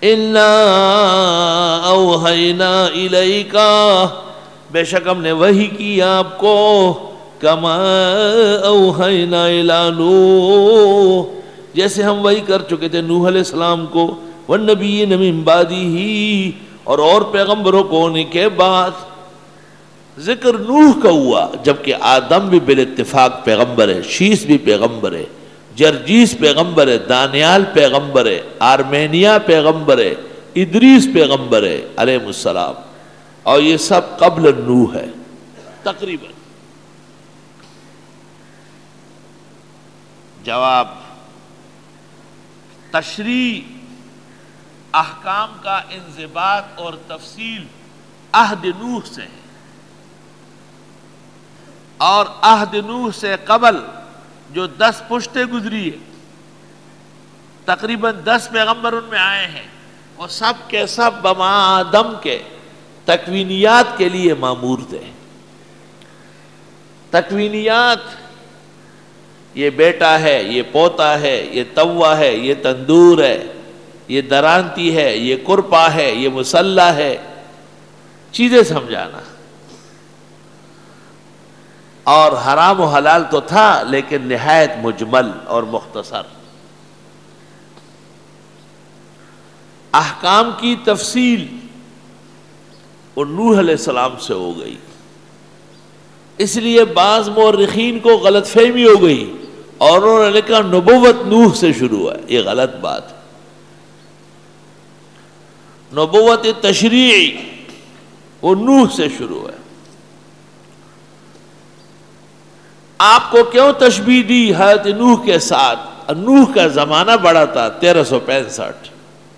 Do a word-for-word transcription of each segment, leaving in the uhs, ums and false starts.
انا اوحینا الیک، بے شک ہم نے وحی کی آپ کو، کما اوحینا الی نوح، جیسے ہم وحی کر چکے تھے نوح علیہ السلام کو، والنبیین من بعدہ، اور اور پیغمبروں کو ہونے کے بعد۔ ذکر نوح کا ہوا، جبکہ آدم بھی بالاتفاق پیغمبر ہے، شیس بھی پیغمبر ہے، جرجیس پیغمبر ہے، دانیال پیغمبر ہے، آرمینیا پیغمبر ہے، ادریس پیغمبر ہے علیہ السلام، اور یہ سب قبل نوح ہے تقریباً۔ جواب، تشریع احکام کا انضباط اور تفصیل عہد نوح سے ہے، اور عہد نوح سے قبل جو دس پشتیں گزری ہے، تقریباً دس پیغمبر ان میں آئے ہیں، وہ سب کے سب بما آدم کے تکوینیات کے لیے مامور تھے۔ تکوینیات، یہ بیٹا ہے، یہ پوتا ہے، یہ توا ہے، یہ تندور ہے، یہ درانتی ہے، یہ کرپا ہے، یہ مسلح ہے، چیزیں سمجھانا۔ اور حرام و حلال تو تھا لیکن نہایت مجمل اور مختصر۔ احکام کی تفصیل اور نوح علیہ السلام سے ہو گئی، اس لیے بعض مورخین کو غلط فہمی ہو گئی اور انہوں نے لکھا نبوت نوح سے شروع ہے، یہ غلط بات ہے۔ نبوت تشریعی وہ نوح سے شروع ہے۔ آپ کو کیوں تشبیہ دی حضرت نوح کے ساتھ؟ نوح کا زمانہ بڑا تھا، تیرہ سو پینسٹھ،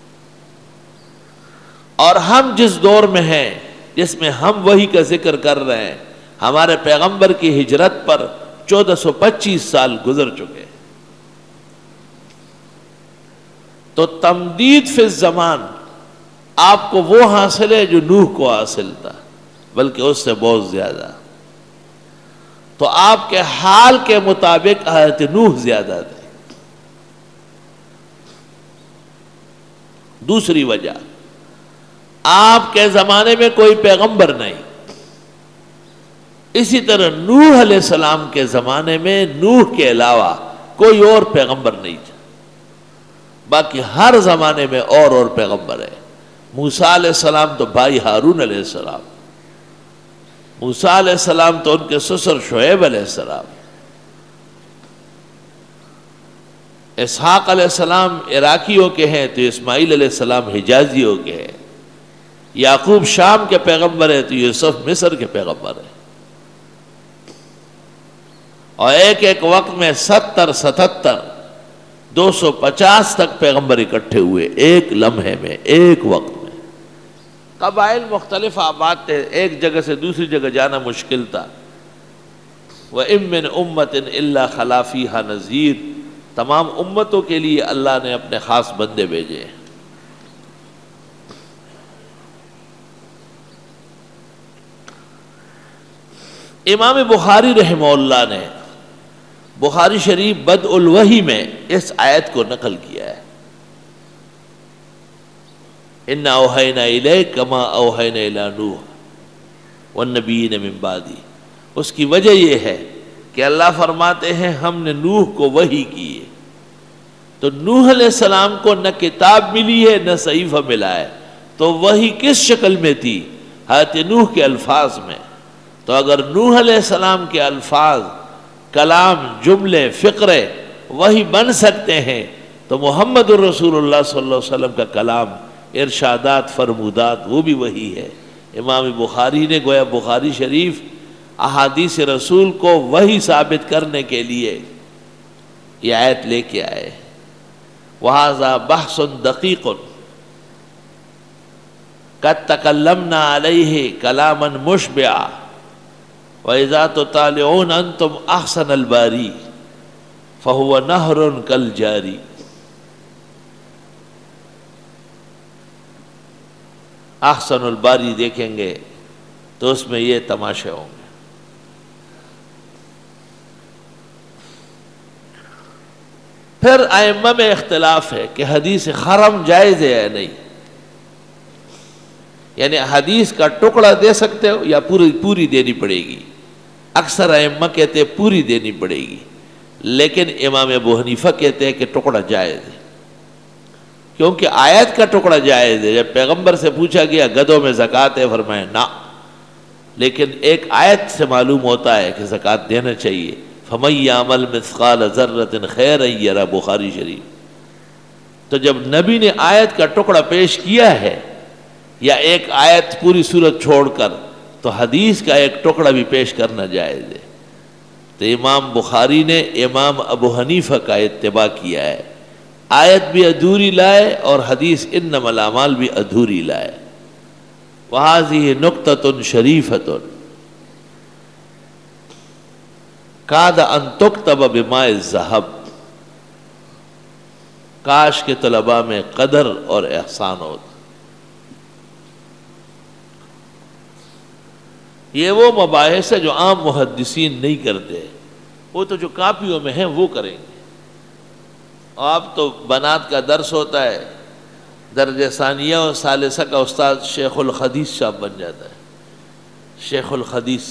اور ہم جس دور میں ہیں، جس میں ہم وحی کا ذکر کر رہے ہیں، ہمارے پیغمبر کی ہجرت پر چودہ سو پچیس سال گزر چکے، تو تمدید فی الزمان آپ کو وہ حاصل ہے جو نوح کو حاصل تھا، بلکہ اس سے بہت زیادہ۔ تو آپ کے حال کے مطابق حضرت نوح زیادہ تھے۔ دوسری وجہ، آپ کے زمانے میں کوئی پیغمبر نہیں، اسی طرح نوح علیہ السلام کے زمانے میں نوح کے علاوہ کوئی اور پیغمبر نہیں تھا، باقی ہر زمانے میں اور اور پیغمبر ہے۔ موسیٰ علیہ السلام تو بھائی ہارون علیہ السلام، موسیٰ علیہ السلام تو ان کے سسر شعیب علیہ السلام، اسحاق علیہ السلام عراقیوں کے ہیں تو اسماعیل علیہ السلام حجازیوں کے ہیں، یعقوب شام کے پیغمبر ہے تو یوسف مصر کے پیغمبر ہے، اور ایک ایک وقت میں ستر ستتر دو سو پچاس تک پیغمبر اکٹھے ہوئے ایک لمحے میں، ایک وقت میں۔ قبائل مختلف آباد تھے، ایک جگہ سے دوسری جگہ جانا مشکل تھا۔ وَإِن مِّنْ أُمَّةٍ إِلَّا خَلَا فِيهَا نَذِيرٌ، تمام امتوں کے لیے اللہ نے اپنے خاص بندے بھیجے۔ امام بخاری رحمہ اللہ نے بخاری شریف بدء الوحی میں اس آیت کو نقل کیا ہے، اِنَّا أَوْحَيْنَا إِلَيْكَ كَمَا أَوْحَيْنَا إِلَىٰ نُوحٍ وَالنَّبِيِّينَ مِن بَعْدِهِ۔ اس کی وجہ یہ ہے کہ اللہ فرماتے ہیں ہم نے نوح کو وحی کی ہے، تو نوح علیہ السلام کو نہ کتاب ملی ہے نہ صحیفہ ملا ہے، تو وحی کس شکل میں تھی؟ حضرت نوح کے الفاظ میں۔ تو اگر نوح علیہ السلام کے الفاظ، کلام، جملے، فقرے وحی بن سکتے ہیں تو محمد الرسول اللہ صلی اللہ علیہ وسلم کا کلام، ارشادات، فرمودات، وہ بھی وحی ہے۔ امام بخاری نے گویا بخاری شریف احادیث رسول کو وحی ثابت کرنے کے لیے یہ آیت لے کے آئے۔ وَهَذَا بَحْثٌ دَقِيقٌ قَدْ تَكَلَّمْنَا عَلَيْهِ كَلَامًا مُشْبِعًا وَإِذَا تُطَالِعُونَ أَنْتُمْ أَحْسَنَ الْبَارِي فَهُوَ نَهْرٌ كَالْجَارِي۔ احسن الباری دیکھیں گے تو اس میں یہ تماشے ہوں گے۔ پھر ائمہ میں اختلاف ہے کہ حدیث خرم جائز ہے یا نہیں۔ یعنی حدیث کا ٹکڑا دے سکتے ہو یا پوری پوری دینی پڑے گی؟ اکثر ائمہ کہتے ہیں پوری دینی پڑے گی، لیکن امام ابو حنیفہ کہتے ہیں کہ ٹکڑا جائز ہے، کیونکہ آیت کا ٹکڑا جائز ہے۔ جب پیغمبر سے پوچھا گیا گدھوں میں زکوٰۃ ہے، فرمایا نہ، لیکن ایک آیت سے معلوم ہوتا ہے کہ زکوٰۃ دینا چاہیے۔ فَمَن يَعْمَلْ مِثْقَالَ ذَرَّةٍ خَيْرًا يَرَهُ، بخاری شریف۔ تو جب نبی نے آیت کا ٹکڑا پیش کیا ہے یا ایک آیت پوری سورت چھوڑ کر، تو حدیث کا ایک ٹکڑا بھی پیش کرنا جائز ہے۔ تو امام بخاری نے امام ابو حنیفہ کا اتباع کیا ہے، آیت بھی ادھوری لائے اور حدیث انما الاعمال بھی ادھوری لائے۔ وَهَذِهِ نُقْطَةٌ شَرِيفَةٌ کاد ان تکتب بماء الذہب، کاش کے طلباء میں قدر اور احسان ہوتا۔ یہ وہ مباحث ہے جو عام محدثین نہیں کرتے، وہ تو جو کاپیوں میں ہیں وہ کریں گے۔ آپ تو بنات کا درس ہوتا ہے، درجہ ثانیہ اور ثالثہ کا استاد شیخ الحدیث صاحب بن جاتا ہے، شیخ الحدیث۔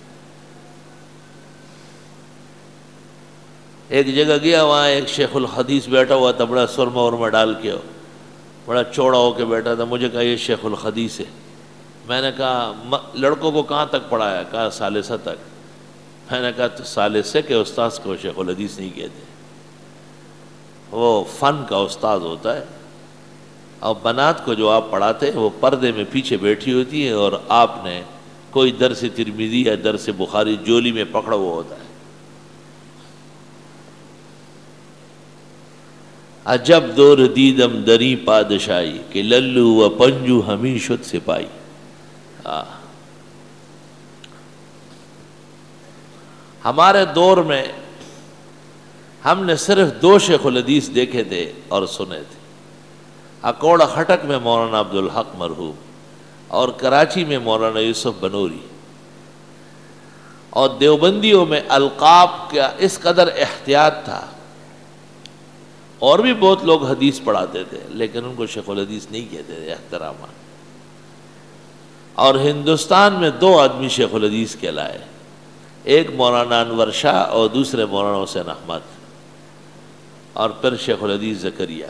ایک جگہ گیا، وہاں ایک شیخ الحدیث بیٹھا ہوا تھا، بڑا سرما ورما ڈال کے، بڑا چوڑا ہو کے بیٹھا تھا۔ مجھے کہا یہ شیخ الحدیث ہے۔ میں نے کہا لڑکوں کو کہاں تک پڑھایا؟ کہا ثالثہ تک۔ میں نے کہا تو ثالثہ کے استاذ کو شیخ الحدیث نہیں کہتے، وہ فن کا استاد ہوتا ہے۔ اور بنات کو جو آپ پڑھاتے ہیں وہ پردے میں پیچھے بیٹھی ہوتی ہے، اور آپ نے کوئی درس ترمذی یا درس بخاری جولی میں پکڑا ہوا ہوتا ہے۔ عجب دور دیدم دری پادشاہی، کہ للو و پنجو ہمیں شد سپاہی۔ ہمارے دور میں ہم نے صرف دو شیخ الحدیث دیکھے تھے اور سنے تھے، اکوڑا خٹک میں مولانا عبدالحق مرحوم، اور کراچی میں مولانا یوسف بنوری۔ اور دیوبندیوں میں القاب کا اس قدر احتیاط تھا، اور بھی بہت لوگ حدیث پڑھاتے تھے لیکن ان کو شیخ الحدیث نہیں کہتے تھے، احترامہ۔ اور ہندوستان میں دو آدمی شیخ الحدیث کہلائے، ایک مولانا انور شاہ اور دوسرے مولانا حسین احمد، اور پھر شیخ الحدیث زکریا۔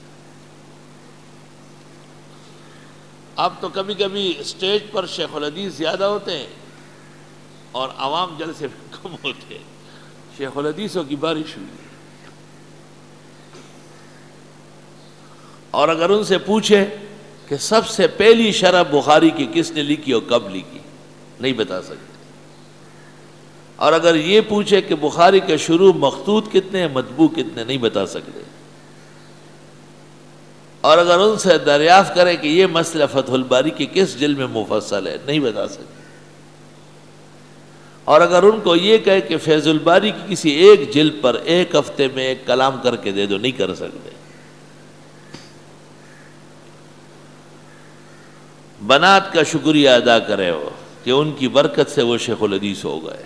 اب تو کبھی کبھی اسٹیج پر شیخ الحدیث زیادہ ہوتے ہیں اور عوام جلسے میں کم ہوتے ہیں۔ شیخ الحدیثوں کی بارش ہوئی، اور اگر ان سے پوچھے کہ سب سے پہلی شرح بخاری کی کس نے لکھی اور کب لکھی، نہیں بتا سکتے۔ اور اگر یہ پوچھے کہ بخاری کے شروع مخطوط کتنے ہیں، مطبوع کتنے، نہیں بتا سکتے۔ اور اگر ان سے دریافت کرے کہ یہ مسئلہ فتح الباری کی کس جلد میں مفصل ہے، نہیں بتا سکتے۔ اور اگر ان کو یہ کہے کہ فیض الباری کی کسی ایک جلد پر ایک ہفتے میں ایک کلام کر کے دے دو، نہیں کر سکتے۔ بنات کا شکریہ ادا کرے ہو کہ ان کی برکت سے وہ شیخ الحدیث ہو گئے۔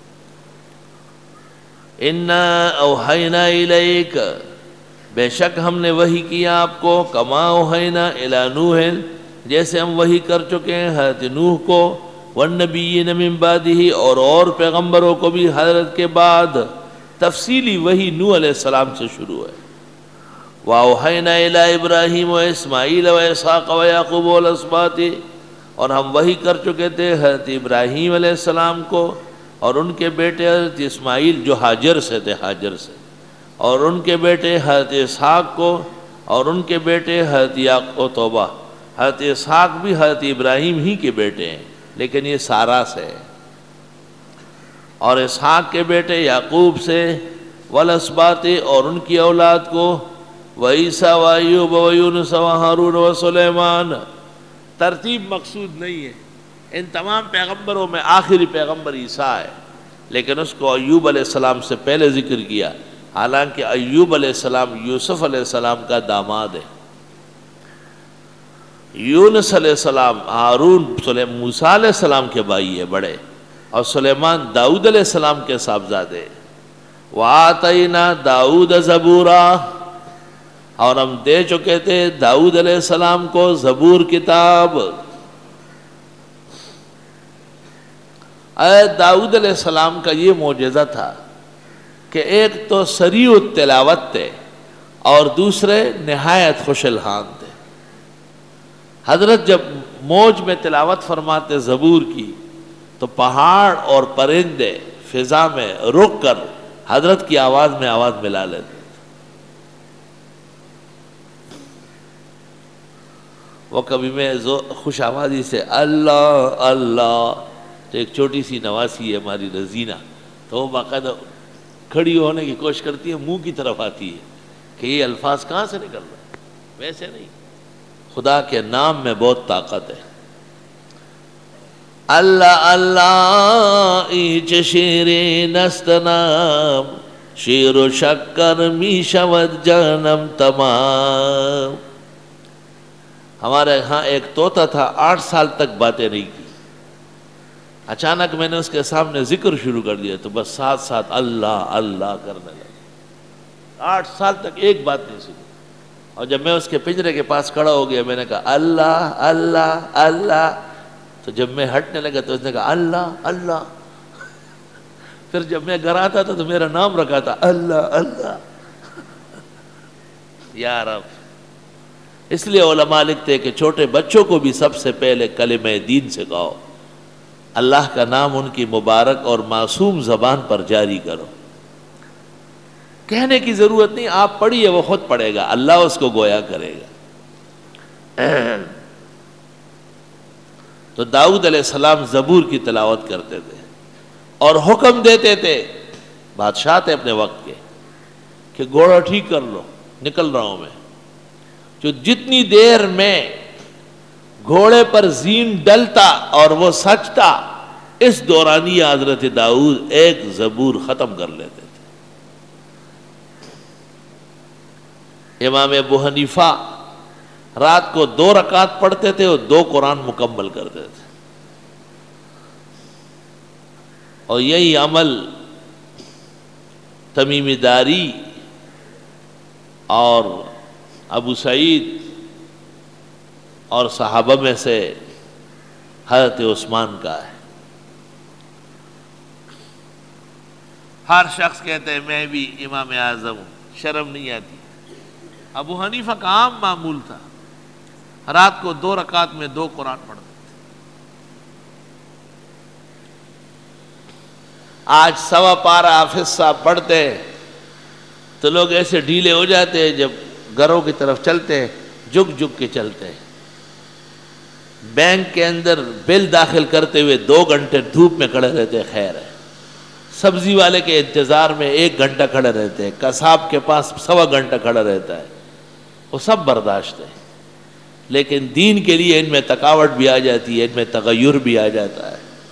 اِنَّا أَوْحَيْنَا إِلَيْكَ، بے شک ہم نے وحی کیا آپ کو، کما اوحینا الی نوح، جیسے ہم وحی کر چکے ہیں حضرت نوح کو، والنبیین من بعدہ، اور اور پیغمبروں کو بھی حضرت کے بعد۔ تفصیلی وحی نوح علیہ السلام سے شروع ہے۔ وَأَوْحَيْنَا إِلَىٰ إِبْرَاهِيمَ وَإِسْمَاعِيلَ وَإِسْحَاقَ وَيَعْقُوبَ وَالْأَسْبَاطِ، اور ہم وحی کر چکے تھے حضرت ابراہیم علیہ السلام کو اور ان کے بیٹے حضرت اسماعیل جو حاجر سے تھے، حاجر سے، اور ان کے بیٹے حضرت اسحاق کو، اور ان کے بیٹے حضرت یعقوب، توبہ، حضرت اسحاق بھی حضرت ابراہیم ہی کے بیٹے ہیں لیکن یہ سارا سے ہے، اور اسحاق کے بیٹے یعقوب سے، والاسباط، اور ان کی اولاد کو، وعیسیٰ وایوب ویونس وہارون وسلیمان۔ ترتیب مقصود نہیں ہے، ان تمام پیغمبروں میں آخری پیغمبر عیسیٰ ہے، لیکن اس کو ایوب علیہ السلام سے پہلے ذکر کیا، حالانکہ ایوب علیہ السلام یوسف علیہ السلام کا داماد ہے۔ یونس علیہ السلام ہارون موسیٰ علیہ السلام کے بھائی ہے بڑے، اور سلیمان داؤد علیہ السلام کے صاحبزادے۔ وَآتَيْنَا دَاؤُدَ زَبُورًا، اور ہم دے چکے تھے داؤد علیہ السلام کو زبور کتاب۔ حضرت داؤد علیہ السلام کا یہ معجزہ تھا کہ ایک تو سریع التلاوت تھے اور دوسرے نہایت خوش الحان تھے۔ حضرت جب موج میں تلاوت فرماتے زبور کی تو پہاڑ اور پرندے فضا میں رک کر حضرت کی آواز میں آواز ملا لیتے تھے۔ وہ کبھی میں خوش آوازی سے اللہ اللہ، تو ایک چھوٹی سی نواسی ہے ہماری رزینہ، تو وہ باقاعدہ کھڑی ہونے کی کوشش کرتی ہے، منہ کی طرف آتی ہے کہ یہ الفاظ کہاں سے نکل رہے ہیں، ویسے نہیں، خدا کے نام میں بہت طاقت ہے۔ اللہ اللہ ایچ شیرین است نام، شیر و شکر می شود جانم تمام۔ ہمارے یہاں ایک طوطا تھا، آٹھ سال تک باتیں نہیں کی، اچانک میں نے اس کے سامنے ذکر شروع کر دیا تو بس ساتھ ساتھ اللہ اللہ کرنے لگا، آٹھ سال تک ایک بات نہیں سنی۔ اور جب میں اس کے پنجرے کے پاس کھڑا ہو گیا، میں نے کہا اللہ اللہ اللہ، تو جب میں ہٹنے لگا تو اس نے کہا اللہ اللہ، پھر جب میں گھر آتا تھا تو میرا نام رکھا تھا اللہ اللہ۔ یا رب، اس لیے علماء لکھتے کہ چھوٹے بچوں کو بھی سب سے پہلے کلمہ دین سکھاؤ، اللہ کا نام ان کی مبارک اور معصوم زبان پر جاری کرو، کہنے کی ضرورت نہیں، آپ پڑھیے وہ خود پڑھے گا، اللہ اس کو گویا کرے گا۔ تو داؤد علیہ السلام زبور کی تلاوت کرتے تھے اور حکم دیتے تھے، بادشاہ تھے اپنے وقت کے، کہ گھوڑا ٹھیک کر لو، نکل رہا ہوں میں۔ جو جتنی دیر میں گھوڑے پر زین ڈلتا اور وہ سجتا، اس دورانی حضرت داؤد ایک زبور ختم کر لیتے تھے۔ امام ابو حنیفہ رات کو دو رکعت پڑھتے تھے اور دو قرآن مکمل کرتے تھے، اور یہی عمل تمیم داری اور ابو سعید اور صحابہ میں سے حضرت عثمان کا ہے۔ ہر شخص کہتے ہیں میں بھی امام اعظم ہوں، شرم نہیں آتی۔ ابو حنیفہ کا عام معمول تھا، رات کو دو رکعت میں دو قرآن پڑھتے تھے۔ آج سوا پارہ حافظ صاحب پڑھتے ہیں تو لوگ ایسے ڈھیلے ہو جاتے ہیں، جب گھروں کی طرف چلتے ہیں جھک جھک کے چلتے ہیں۔ بینک کے اندر بل داخل کرتے ہوئے دو گھنٹے دھوپ میں کھڑے رہتے ہیں، خیر ہے۔ سبزی والے کے انتظار میں ایک گھنٹہ کھڑے رہتے ہیں، قصاب کے پاس سوا گھنٹہ کھڑا رہتا ہے، وہ سب برداشت ہے۔ لیکن دین کے لیے ان میں تھکاوٹ بھی آ جاتی ہے، ان میں تغیر بھی آ جاتا ہے۔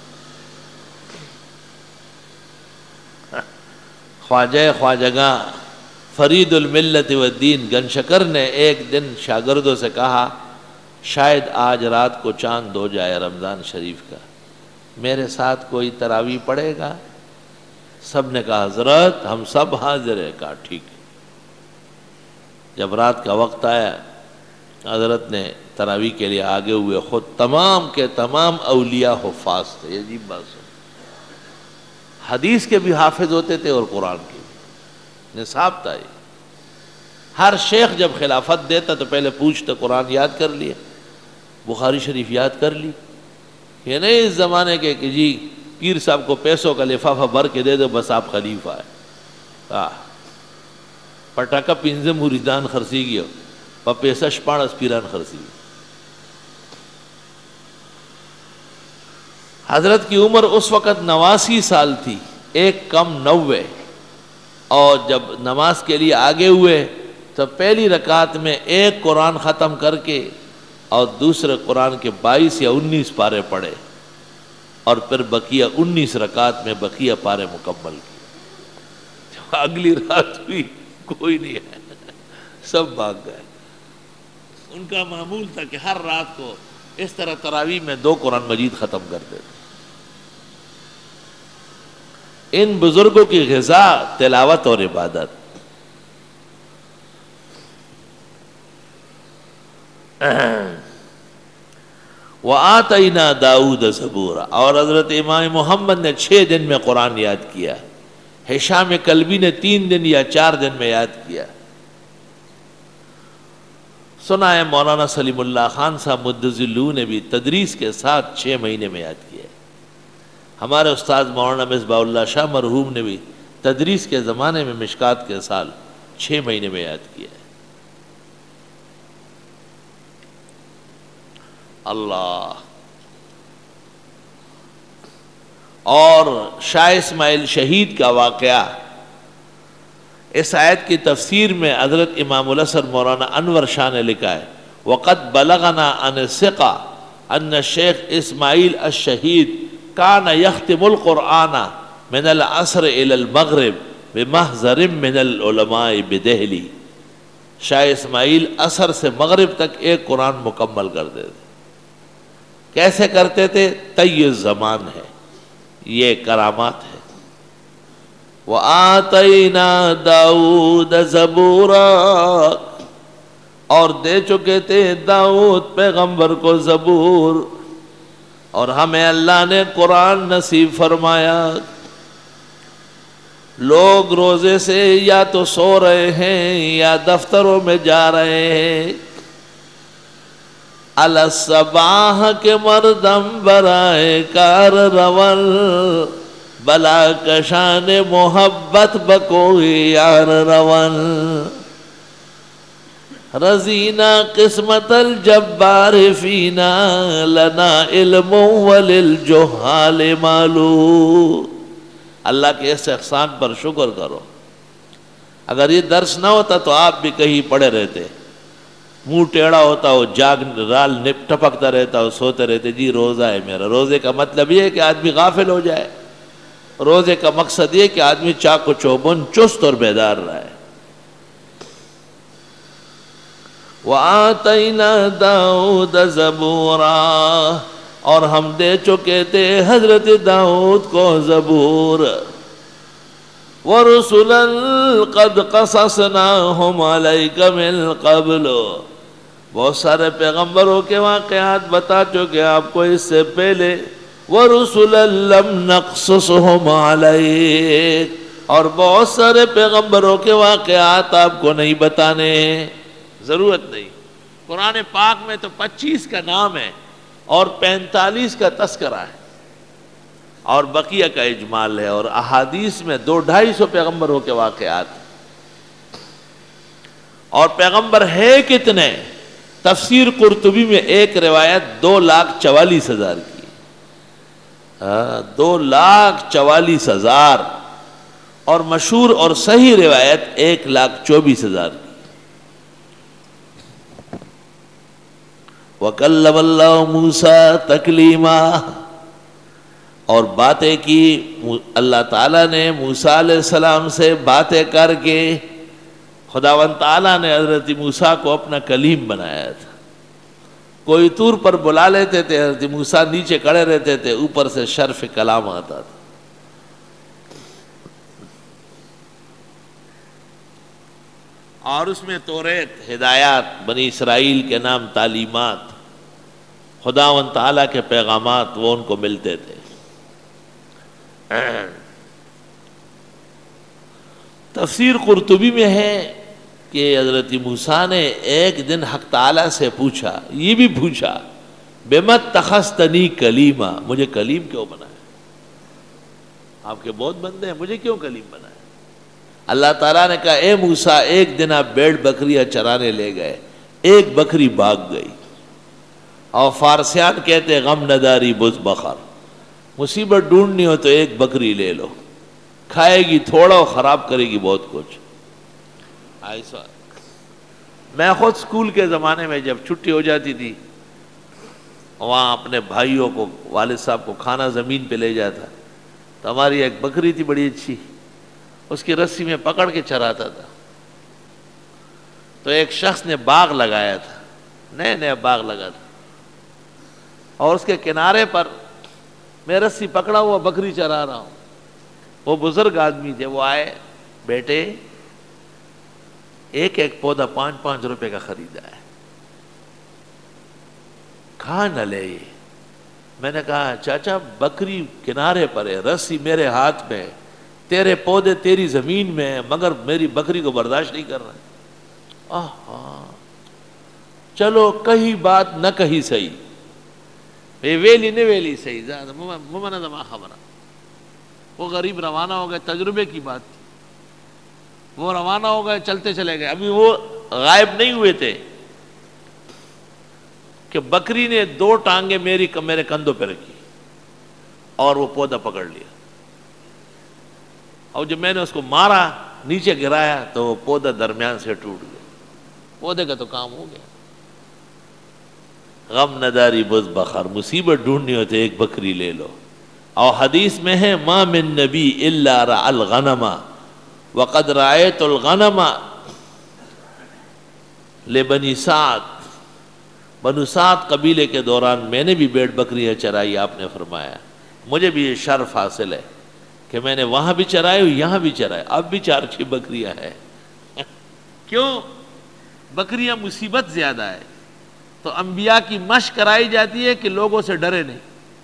خواجہ خواجگاں فرید الملت والدین گن شکر نے ایک دن شاگردوں سے کہا شاید آج رات کو چاند ہو جائے رمضان شریف کا، میرے ساتھ کوئی تراویح پڑھے گا؟ سب نے کہا حضرت ہم سب حاضر ہیں۔ کہا ٹھیک ہے۔ جب رات کا وقت آیا، حضرت نے تراویح کے لیے آگے ہوئے، خود تمام کے تمام اولیاء حفاظ تھے۔ یہ عجیب بات سن، حدیث کے بھی حافظ ہوتے تھے اور قرآن کے بھی، نصاب تھا یہ۔ ہر شیخ جب خلافت دیتا تو پہلے پوچھتا قرآن یاد کر لیا، بخاری شریف یاد کر لی؟ یہ نہیں اس زمانے کے کہ جی پیر صاحب کو پیسوں کا لفافہ بھر کے دے دو بس آپ خلیفہ ہے۔ پٹاکا پنزے مریدان خرسی گیا پا پیسہ شپاڑس پیران خرسی گیا۔ حضرت کی عمر اس وقت نواسی سال تھی، ایک کم نوے، اور جب نماز کے لیے آگے ہوئے تو پہلی رکعت میں ایک قرآن ختم کر کے اور دوسرے قرآن کے بائیس یا انیس پارے پڑھے، اور پھر بقیہ انیس رکعت میں بقیہ پارے مکمل کیے۔ اگلی رات ہوئی کوئی نہیں ہے، سب بھاگ گئے۔ ان کا معمول تھا کہ ہر رات کو اس طرح تراویح میں دو قرآن مجید ختم کرتے تھے۔ ان بزرگوں کی غذا تلاوت اور عبادت۔ وَآتَيْنَا دَاؤُودَ زَبُورًا، اور حضرت امام محمد نے چھ دن میں قرآن یاد کیا، ہشام کلبی نے تین دن یا چار دن میں یاد کیا۔ سنا ہے مولانا سلیم اللہ خان صاحب مدظلو نے بھی تدریس کے ساتھ چھ مہینے میں یاد کیا ہے۔ ہمارے استاد مولانا مصباح اللہ شاہ مرحوم نے بھی تدریس کے زمانے میں مشکات کے سال چھ مہینے میں یاد کیا ہے۔ اللہ۔ اور شاہ اسماعیل شہید کا واقعہ، اس آیت کی تفسیر میں حضرت امام الاسر مولانا انور شاہ نے لکھا ہے وَقَدْ بَلَغَنَا عَنِ الثِّقَةِ أَنَّ الشیخ اسماعیل الشہید كان يختم القرآن من العصر إلى المغرب بمحضر من العلماء بدہلی۔ شاہ اسماعیل عصر سے مغرب تک ایک قرآن مکمل کر دیتے تھے۔ کیسے کرتے تھے؟ طی زمان ہے، یہ کرامات ہے۔ وَآتَيْنَا دَاؤُودَ زَبُورًا، اور دے چکے تھے داؤد پیغمبر کو زبور، اور ہمیں اللہ نے قرآن نصیب فرمایا۔ لوگ روزے سے یا تو سو رہے ہیں یا دفتروں میں جا رہے ہیں، الصباح کے مردم برائے کار رول، بلا کشان محبت بکوئی یار رول، رضینا قسمت الجبار فینا لنا علم وللجہال معلوم۔ اللہ کے اس احسان پر شکر کرو۔ اگر یہ درس نہ ہوتا تو آپ بھی کہیں پڑے رہتے، منہ ٹیڑھا ہوتا ہو، جاگ رال نپ ٹپکتا رہتا ہو، سوتے رہتے جی روزہ ہے میرا۔ روزے کا مطلب یہ ہے کہ آدمی غافل ہو جائے، روزے کا مقصد یہ کہ آدمی چاق و چوبند چست اور بیدار رہے۔ وَآتَيْنَا دَاؤُودَ زَبُورًا، اور ہم دے چکے تھے حضرت داؤد کو زبور۔ وَرُسُلًا قَدْ قَصَصْنَاهُمْ عَلَيْكَ مِن قَبْلُ، بہت سارے پیغمبروں کے واقعات بتا چکے آپ کو اس سے پہلے۔ وَرُسُلًا لَمْ نَقْصُصْهُمْ عَلَيْكَ، اور بہت سارے پیغمبروں کے واقعات آپ کو نہیں بتانے، ضرورت نہیں۔ قرآن پاک میں تو پچیس کا نام ہے اور پینتالیس کا تذکرہ ہے اور بقیہ کا اجمال ہے، اور احادیث میں دو ڈھائی سو پیغمبروں کے واقعات، اور پیغمبر ہے کتنے؟ تفسیر قرطبی میں ایک روایت دو لاکھ چوالیس ہزار کی، دو لاکھ چوالیس ہزار، اور مشہور اور صحیح روایت ایک لاکھ چوبیس ہزار کی۔ وَكَلَّمَ اللَّهُ مُوسَىٰ تَكْلِيمًا، اور باتیں کی اللہ تعالیٰ نے موسیٰ علیہ السلام سے باتیں کر کے۔ خداوند تعالیٰ نے حضرت موسیٰ کو اپنا کلیم بنایا تھا۔ کوئی طور پر بلا لیتے تھے، حضرت موسیٰ نیچے کھڑے رہتے تھے، اوپر سے شرف کلام آتا تھا۔ اور اس میں توریت ہدایات، بنی اسرائیل کے نام تعلیمات، خداوند تعالیٰ کے پیغامات وہ ان کو ملتے تھے۔ تفسیر قرطبی میں ہے کہ حضرت موسیٰ نے ایک دن حق تعالیٰ سے پوچھا، یہ بھی پوچھا بِمَ اتَّخَذْتَنِی کلیما، مجھے کلیم کیوں بنایا؟ آپ کے بہت بندے ہیں، مجھے کیوں کلیم بنایا؟ اللہ تعالیٰ نے کہا اے موسیٰ، ایک دن آپ بیڑ بکریاں چرانے لے گئے، ایک بکری بھاگ گئی، اور فارسیان کہتے غم نداری بز بخر، مصیبت ڈھونڈنی ہو تو ایک بکری لے لو، کھائے گی تھوڑا اور خراب کرے گی بہت کچھ۔ ایسا میں خود سکول کے زمانے میں جب چھٹی ہو جاتی تھی، وہاں اپنے بھائیوں کو، والد صاحب کو کھانا زمین پہ لے جاتا، تو ہماری ایک بکری تھی بڑی اچھی، اس کی رسی میں پکڑ کے چراتا تھا۔ تو ایک شخص نے باغ لگایا تھا، نئے نئے باغ لگا تھا، اور اس کے کنارے پر میں رسی پکڑا ہوا بکری چرا رہا ہوں۔ وہ بزرگ آدمی تھے، وہ آئے، بیٹے ایک ایک پودا پانچ پانچ روپے کا خریدا ہے، کھا نہ لے، یہ میں نے کہا چاچا بکری کنارے پر ہے، رسی میرے ہاتھ میں ہے، تیرے پودے تیری زمین میں ہیں، مگر میری بکری کو برداشت نہیں کر رہا۔ آہا، چلو کہیں بات نہ کہی صحیح، اے ویلی نہ ویلی صحیح، ممنہ دما خبرہ۔ وہ غریب روانہ ہو گئے، تجربے کی بات تھی، وہ روانہ ہو گئے، چلتے چلے گئے، ابھی وہ غائب نہیں ہوئے تھے کہ بکری نے دو ٹانگیں میری میرے کندھوں پہ رکھی اور وہ پودا پکڑ لیا، اور جب میں نے اس کو مارا نیچے گرایا تو وہ پودا درمیان سے ٹوٹ گیا۔ پودے کا تو کام ہو گیا۔ غم نداری بز بخر، مصیبت ڈھونڈنی ہوتے ایک بکری لے لو۔ اور حدیث میں ہے ما من نبی الا رعى الغنم وقد رأيت الغنم لبنی سعد، بنو سعد قبیلے کے دوران میں نے بھی بیڑ بکریاں چرائی، آپ نے فرمایا مجھے بھی یہ شرف حاصل ہے کہ میں نے وہاں بھی چرائی یہاں بھی چرائی، اب بھی چار چھ بکریاں ہیں۔ کیوں؟ بکریاں مصیبت زیادہ ہے، تو انبیاء کی مشق کرائی جاتی ہے کہ لوگوں سے ڈرے نہیں۔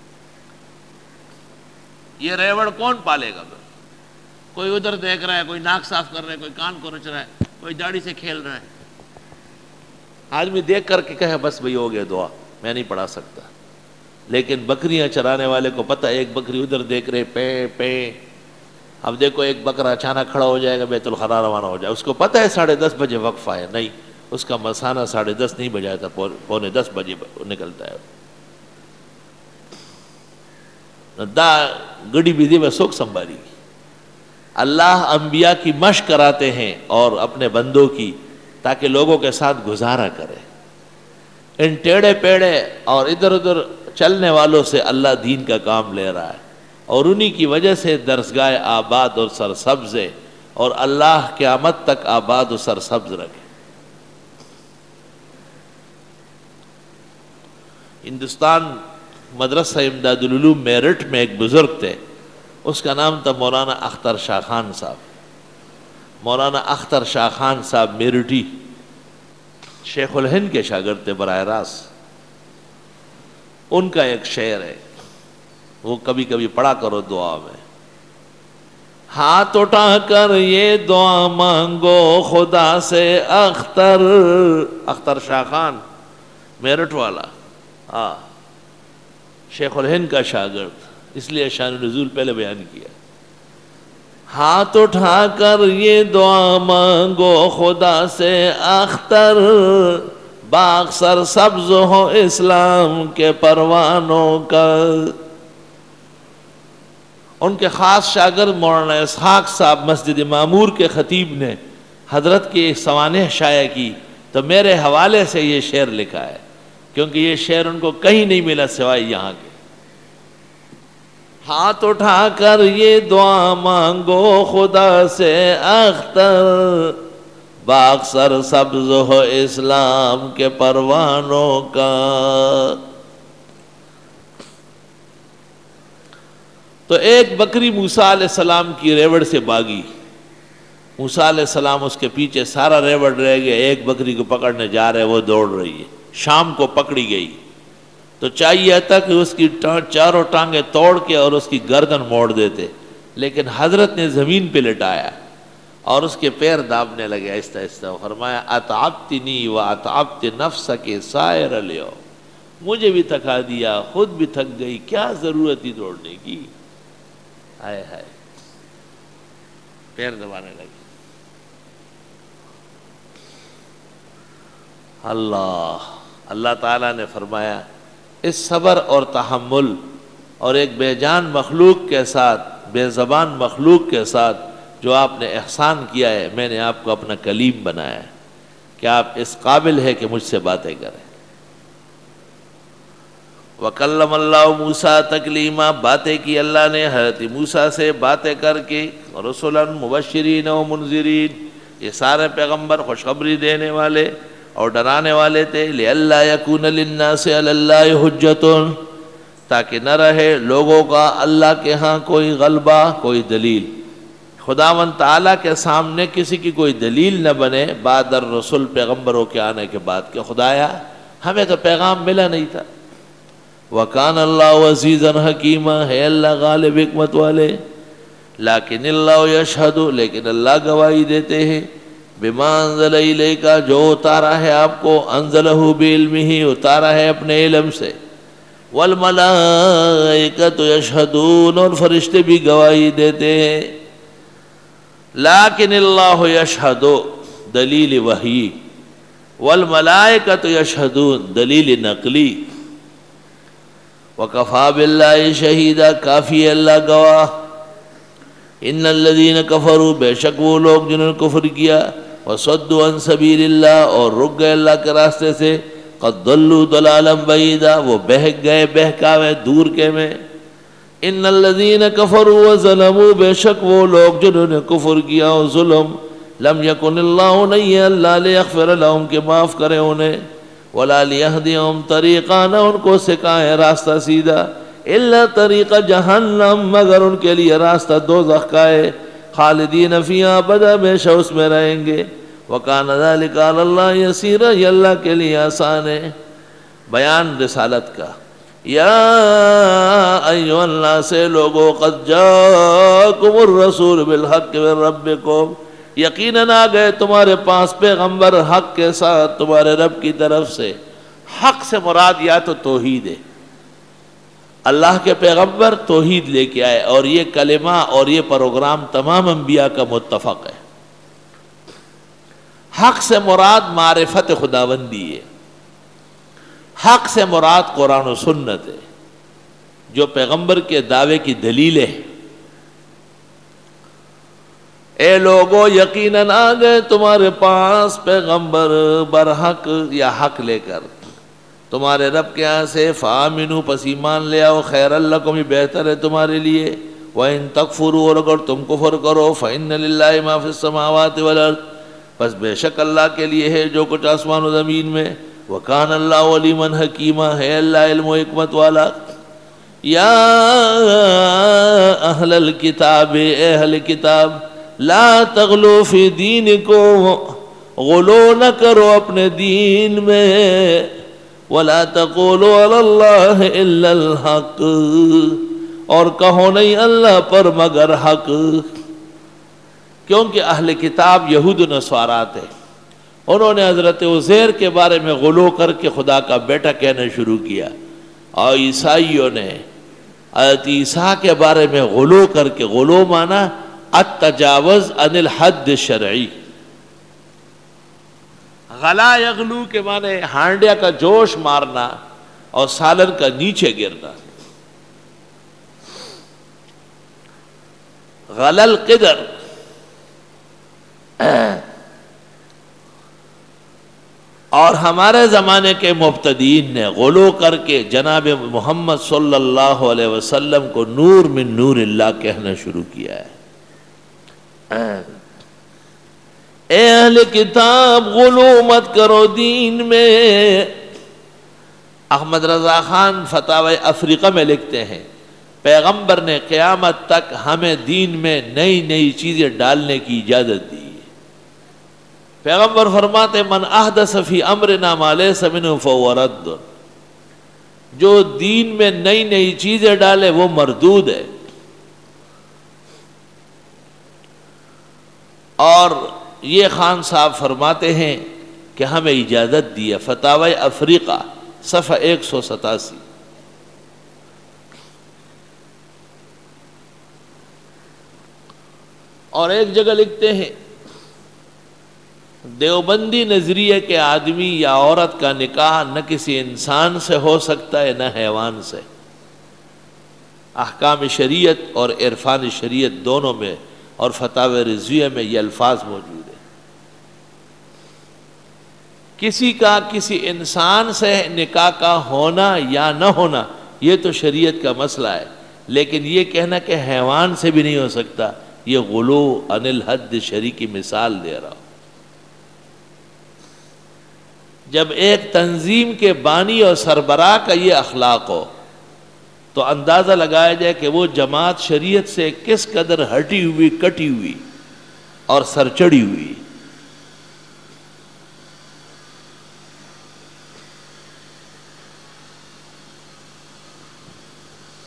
یہ ریوڑ کون پالے گا؟ کوئی ادھر دیکھ رہا ہے، کوئی ناک صاف کر رہا ہے، کوئی کان کو رچ رہا ہے، کوئی داڑھی سے کھیل رہا ہے، آدمی دیکھ کر کے کہے بس بھئی ہو گیا دعا، میں نہیں پڑھا سکتا۔ لیکن بکریاں چرانے والے کو پتہ ہے ایک بکری ادھر دیکھ رہے پے پے، اب دیکھو ایک بکرا اچانک کھڑا ہو جائے گا بیت الخلا روانہ ہو جائے، اس کو پتہ ہے ساڑھے دس بجے وقفہ ہے، نہیں اس کا مسانہ ساڑھے دس نہیں بجاتا، پونے دس بجے نکلتا ہے۔ دا گڑی بیدی میں سوکھ سنبھالی۔ اللہ انبیاء کی مشق کراتے ہیں اور اپنے بندوں کی، تاکہ لوگوں کے ساتھ گزارا کرے۔ ان ٹیڑے پیڑے اور ادھر ادھر چلنے والوں سے اللہ دین کا کام لے رہا ہے، اور انہی کی وجہ سے درسگاہ آباد اور سرسبز ہے، اور اللہ قیامت تک آباد و سرسبز رکھے۔ ہندوستان مدرسہ امداد العلوم میرٹھ میں ایک بزرگ تھے، اس کا نام تھا مولانا اختر شاہ خان صاحب۔ مولانا اختر شاہ خان صاحب میرٹھی، شیخ الہند کے شاگرد تھے براہ راست۔ ان کا ایک شعر ہے، وہ کبھی کبھی پڑھا کرو دعا میں۔ ہاتھ اٹھا کر یہ دعا مانگو خدا سے اختر، اختر شاہ خان میرٹھ والا، ہاں شیخ الہند کا شاگرد، اس لیے شان نزول پہلے بیان کیا۔ ہاتھ اٹھا کر یہ دعا مانگو خدا سے اختر، باغ سر سبز ہو اسلام کے پروانوں کا۔ ان کے خاص شاگرد مولانا اسحاق صاحب مسجد معمور کے خطیب نے حضرت کی سوانح شائع کی، تو میرے حوالے سے یہ شعر لکھا ہے، کیونکہ یہ شعر ان کو کہیں نہیں ملا سوائے یہاں کے۔ ہاتھ اٹھا کر یہ دعا مانگو خدا سے اختر، باغ سر سبز ہو اسلام کے پروانوں کا۔ تو ایک بکری موسیٰ علیہ السلام کی ریوڑ سے بھاگی، موسیٰ علیہ السلام اس کے پیچھے، سارا ریوڑ رہ گیا، ایک بکری کو پکڑنے جا رہے، وہ دوڑ رہی ہے، شام کو پکڑی گئی تو چاہیے تھا کہ اس کی چاروں ٹانگیں توڑ کے اور اس کی گردن موڑ دیتے، لیکن حضرت نے زمین پہ لٹایا اور اس کے پیر دابنے لگے آہستہ آہستہ۔ فرمایا اتعبتنی و اتعبت نفسک سائر اليوم، مجھے بھی تھکا دیا، خود بھی تھک گئی، کیا ضرورت تھی دوڑنے کی۔ ہائے ہائے، پیر دبانے لگے۔ اللہ اللہ تعالیٰ نے فرمایا اس صبر اور تحمل اور ایک بے جان مخلوق کے ساتھ، بے زبان مخلوق کے ساتھ جو آپ نے احسان کیا ہے، میں نے آپ کو اپنا کلیم بنایا ہے کہ آپ اس قابل ہے کہ مجھ سے باتیں کریں۔ وَكَلَّمَ اللَّهُ مُوسَىٰ تَكْلِيمًا، باتیں کی اللہ نے حضرت موسیٰ سے باتیں کر کے، رُسُلًا مُبَشِّرِينَ وَمُنذِرِينَ، یہ سارے پیغمبر خوشخبری دینے والے اور ڈرانے والے تھے۔ لِأَلَّا يَكُونَ لِلنَّاسِ عَلَى اللَّهِ حُجَّةٌ، تاکہ نہ رہے لوگوں کا اللہ کے ہاں کوئی غلبہ، کوئی دلیل، خداوند تعالیٰ کے سامنے کسی کی کوئی دلیل نہ بنے بعد الرسل، پیغمبروں کے آنے کے بعد، کہ خدایا ہمیں تو پیغام ملا نہیں تھا، وَكَانَ اللَّهُ عَزِيزًا حَكِيمًا، ہے اللہ غالب حکمت والے. لیکن اللہ یشہد، لیکن اللہ گواہی دیتے ہیں، بما انزل الیک، جو اتارا ہے آپ کو، انزلہ بعلمہ، اتارا ہے اپنے علم سے. والملائکۃ یشہدون، اور فرشتے بھی گواہی دیتے ہیں. لیکن اللہ یشہد، دلیل وحی، والملائکۃ یشہدون، دلیل نقلی. وکفیٰ باللہ شہیدا، کافی اللہ گواہ. ان الذین کفروا، بے شک وہ لوگ جنہوں نے کفر کیا، وصدوا عن سبیل اللہ، اور رک گئے اللہ کے راستے سے، قد ضلوا ضلالا بعیدا، وہ بہک گئے بہکاوے دور کے میں. ان الذین کفروا وظلموا، بے شک وہ لوگ جنہوں نے کفر کیا اور ظلم، لم یکن اللہ، نہیں ہے اللہ، لیغفر لہم، کہ معاف کرے انہیں، ولا لیہدیہم طریقا، نہ ان کو سکھائے راستہ سیدھا، الا طریق جہنم، مگر ان کے لیے راستہ دوزخ کا ہے، خالدین فیہا ابدا، ہمیشہ اس میں رہیں گے. وکان ذلک علی اللہ یسیرا، یہ اللہ کے لیے آسان ہے. بیان رسالت کا. یا ایھا الناس، لوگو، قد جاءکم الرسول بالحق من ربکم، یقیناً آ گئے تمہارے پاس پیغمبر حق کے ساتھ تمہارے رب کی طرف سے. حق سے مراد یا تو توحید ہے، اللہ کے پیغمبر توحید لے کے آئے، اور یہ کلمہ اور یہ پروگرام تمام انبیاء کا متفق ہے. حق سے مراد معرفت خداوندی ہے، حق سے مراد قرآن و سنت ہے، جو پیغمبر کے دعوے کی دلیلیں ہیں. اے لوگو، یقیناً آ گئے تمہارے پاس پیغمبر برحق، یا حق لے کر، تمہارے رب کے ہاں سے. فآمنوا، پس ایمان لے آؤ، خیر لکم، یہ بہتر ہے تمہارے لیے. وَإِن تَكْفُرُوا، اور اگر تم کفر کرو، فَإِنَّ لِلَّهِ مَا فِي السَّمَاوَاتِ وَالْأَرْضِ، پس بے شک اللہ کے لیے ہے جو کچھ آسمان و زمین میں. وَكَانَ اللَّهُ عَلِيمًا حَكِيمًا، ہے اللہ علم و حکمت والا. یا اہل الکتاب، اے اہل کتاب، لا تغلو فی دینکم، غلو نہ کرو اپنے دین میں. ولا تقولوا علی اللہ الا الحق، اور کہو نہیں اللہ پر مگر حق. کیونکہ اہل کتاب یہود و نصارا تھے، انہوں نے حضرت عزیر کے بارے میں غلو کر کے خدا کا بیٹا کہنا شروع کیا، اور عیسائیوں نے حضرت عیسیٰ کے بارے میں غلو کر کے، غلو مانا التجاوز عن الحد شرعی، غلا یغلو کے معنی ہانڈیا کا جوش مارنا اور سالن کا نیچے گرنا. غلا القدر، اور ہمارے زمانے کے مبتدئین نے غلو کر کے جناب محمد صلی اللہ علیہ وسلم کو نور من نور اللہ کہنا شروع کیا ہے. اے اہل کتاب، غلو مت کرو دین میں. احمد رضا خان فتاوی افریقہ میں لکھتے ہیں، پیغمبر نے قیامت تک ہمیں دین میں نئی نئی چیزیں ڈالنے کی اجازت دی. پیغمبر فرماتے، من احدث فی امرنا ما لیس منہ فہو رد، جو دین میں نئی نئی چیزیں ڈالے وہ مردود ہے. اور یہ خان صاحب فرماتے ہیں کہ ہمیں اجازت دی ہے. فتاوی افریقہ صفحہ ایک سو ستاسی. اور ایک جگہ لکھتے ہیں، دیوبندی نظریے کے آدمی یا عورت کا نکاح نہ کسی انسان سے ہو سکتا ہے نہ حیوان سے. احکام شریعت اور عرفان شریعت دونوں میں اور فتاوی رضویہ میں یہ الفاظ موجود ہیں. کسی کا کسی انسان سے نکاح کا ہونا یا نہ ہونا یہ تو شریعت کا مسئلہ ہے، لیکن یہ کہنا کہ حیوان سے بھی نہیں ہو سکتا، یہ غلو عن الحد شرعی کی مثال دے رہا ہوں. جب ایک تنظیم کے بانی اور سربراہ کا یہ اخلاق ہو تو اندازہ لگایا جائے کہ وہ جماعت شریعت سے کس قدر ہٹی ہوئی، کٹی ہوئی اور سرچڑی ہوئی.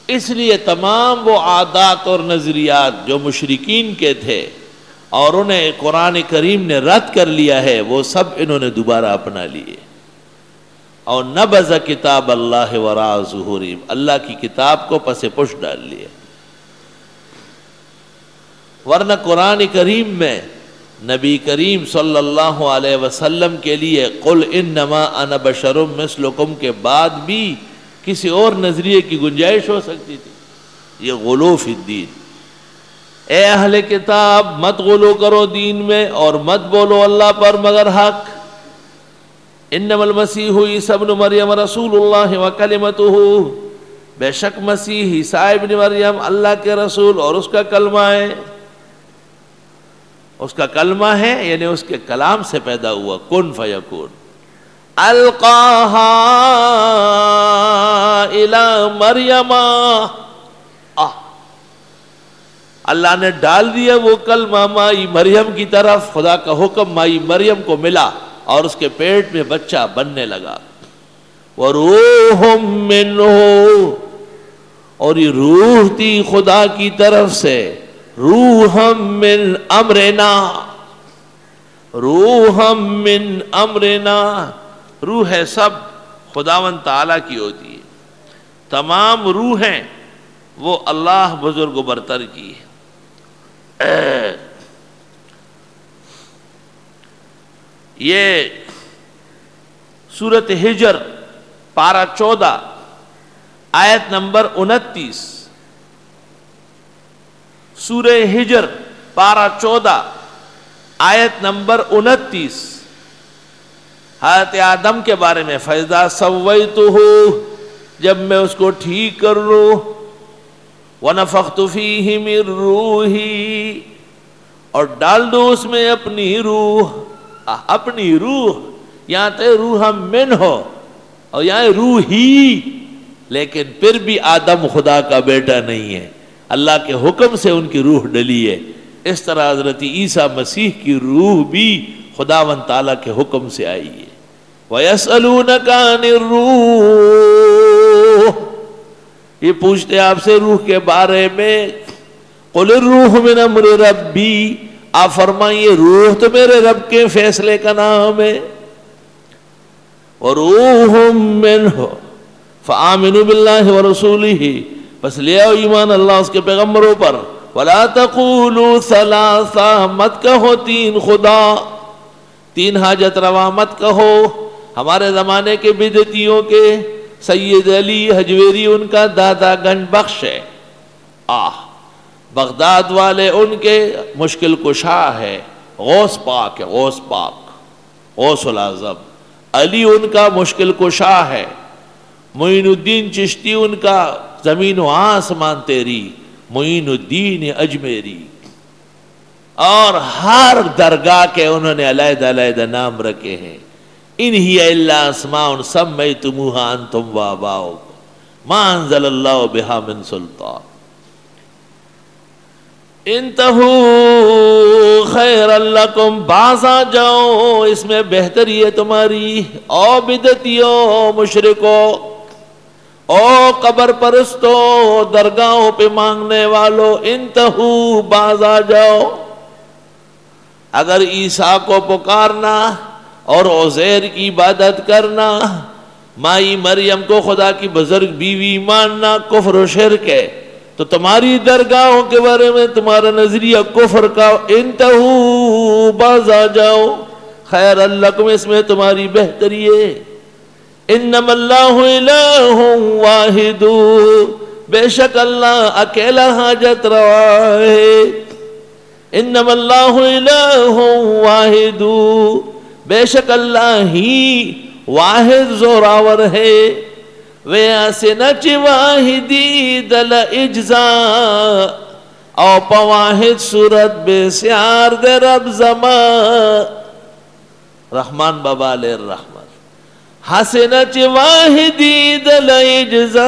اس لیے تمام وہ عادات اور نظریات جو مشرکین کے تھے اور انہیں قرآن کریم نے رد کر لیا ہے، وہ سب انہوں نے دوبارہ اپنا لیے. اور نبذ کتاب اللہ وراء ظہورہم، اللہ کی کتاب کو پس پشت ڈال لیا. ورنہ قرآن کریم میں نبی کریم صلی اللہ علیہ وسلم کے لیے قل انما انا بشر مثلکم کے بعد بھی کسی اور نظریے کی گنجائش ہو سکتی تھی. یہ غلو فی الدین. اے اہل کتاب مت غلو کرو دین میں اور مت بولو اللہ پر مگر حق. انما المسیح عیسی ابن مریم رسول اللہ وکلمتہ، بے شک مسیح عیسیٰ ابن مریم اللہ کے رسول اور اس کا کلمہ ہے. اس کا کلمہ ہے یعنی اس کے کلام سے پیدا ہوا، کن فیکون. القاہا الی مریم، اللہ نے ڈال دیا وہ کلمہ مائی مریم کی طرف. خدا کا حکم مائی مریم کو ملا اور اس کے پیٹ میں بچہ بننے لگا. وَرُوحٌ مِّنْهُ، اور یہ روح تھی خدا کی طرف سے. روحم من امرنا، روحم من امرنا، روح سب خداوند تعالیٰ کی ہوتی ہے. تمام روحیں وہ اللہ بزرگ و برتر کی ہے. یہ سورۃ ہجر پارہ چودہ آیت نمبر انتیس. سورہ ہجر پارہ چودہ آیت نمبر انتیس حضرت آدم کے بارے میں. فَإِذَا سَوَّيْتُهُ، جب میں اس کو ٹھیک کر لوں. وَنَفَخْتُ فِيهِ مِن رُوحِي، اور ڈال دوں اس میں اپنی روح. اپنی روح، یہاں تے روح من ہو اور یہاں روحی، لیکن پھر بھی آدم خدا کا بیٹا نہیں ہے، اللہ کے حکم سے ان کی روح ڈلی ہے. اس طرح حضرت عیسیٰ مسیح کی روح بھی خداوند تعالیٰ کے حکم سے آئی ہے. وَيَسْأَلُونَكَ عَنِ الرُّوحِ، یہ پوچھتے آپ سے روح کے بارے میں. قُلِ الرُّوحُ مِنْ أَمْرِ رَبِّي، آپ فرمائیے روح تو میرے رب کے فیصلے کا نام ہے. وَرُوحٌ مِّنْهُ فَآمِنُوا بِاللَّهِ وَرَسُولِهِ، بس لے آؤ ایمان اللہ اس کے پیغمبروں پر. وَلَا تَقُولُوا ثَلَاثَةٌ، مت کہو تین خدا، تین حاجت روا مت کہو. ہمارے زمانے کے بدعتیوں کے سید علی حجویری ان کا دادا گنج بخش ہے. آہ بغداد والے ان کے مشکل کشا ہے. غوث پاک ہے، غوث پاک، غوث العظم. علی ان کا مشکل کشا ہے. معین الدین چشتی ان کا زمین و آسمان تیری، معین الدین اجمیری. اور ہر درگاہ کے انہوں نے علیحدہ علیحدہ نام رکھے ہیں. ان ہی الا اسماء سمیتموها انتم وآباؤکم ما انزل اللہ بہا من سلطان. انتہوا خیرا لکم، باز آ جاؤ اس میں بہتری ہے تمہاری. او بدعتیو مشرکو، او قبر پرستو، درگاہوں پہ مانگنے والو، انتہو باز آ جاؤ. اگر عیسیٰ کو پکارنا اور عزیر کی عبادت کرنا، مائی مریم کو خدا کی بزرگ بیوی ماننا کفر و شرک ہے، تو تمہاری درگاہوں کے بارے میں تمہارا نظریہ کفر کا. انتہو باز آ جاؤ خیر لکم، اس میں تمہاری بہتری ہے. انما اللہ الہ واحد، بے شک اللہ اکیلا حاجت روا ہے. انما اللہ الہ واحد، بے شک اللہ ہی واحد زوراور ہے. وَيَاسِنَچِ وَاحِدِي دَلَ اِجْزَا، او پواحد صورت بے سیار دے رب زمان. رحمان بابا علیہ الرحمن. حسنچ واحدی دل اجزا،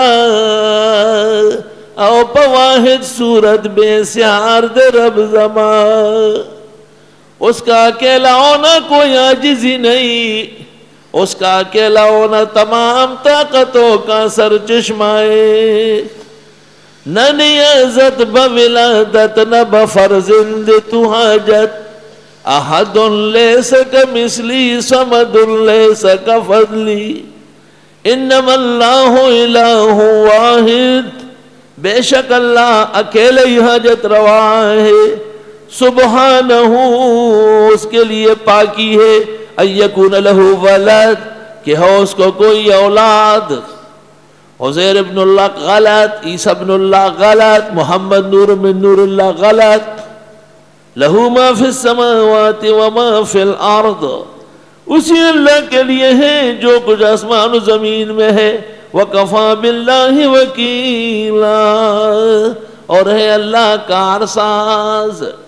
او پواحد صورت بے سیار دے رب زمان. اس کا اکیلا ہونا کوئی عاجزی نہیں، اس کا اکیلا ہونا تمام طاقتوں کا سر چشمہ ہے. نہ نیازت بولادت نہ بفرزند تو حاجت احد لیس کمثلی صمد لیس کفضلی انما اللہ الہ واحد، بے شک اللہ اکیلے ہی حاجت روا ہے، سبحانہ اس کے لیے پاکی ہے، ان یکون لہ ولد کہ ہو اس کو کوئی اولاد، عزیر ابن اللہ غلط، عیسیٰ ابن اللہ غلط، محمد نور من نور اللہ غلط، لہو ما فی السماوات وما فی الارض، اسی اللہ کے لیے ہے جو کچھ آسمان و زمین میں ہے، وَكَفَى بِاللَّهِ وَكِيلًا اور ہے اللہ کارساز۔